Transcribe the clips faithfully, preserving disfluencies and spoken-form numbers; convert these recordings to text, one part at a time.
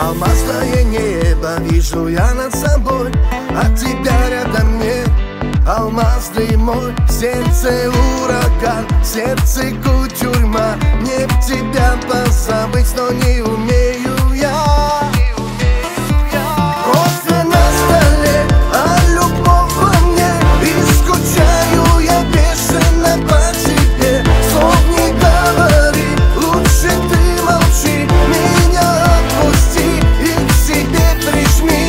Алмазное небо вижу я над собой, а тебя рядом нет. Алмазный мой, в сердце ураган, в сердце кутюрьма. Мне б тебя позабыть, но не умею я. Кофе на столе, а любовь во мне, и скучаю я бешено по тебе. Слов не говори, лучше ты молчи, меня отпусти и к себе прижми.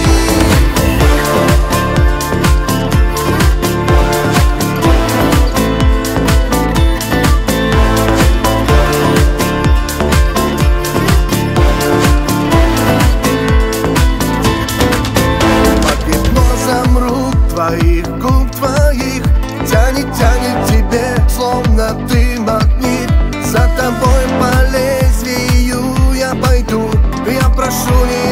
Твоих губ твоих тянет, тянет тебе, словно ты магнит. За тобой по лезвию я пойду, я прошу не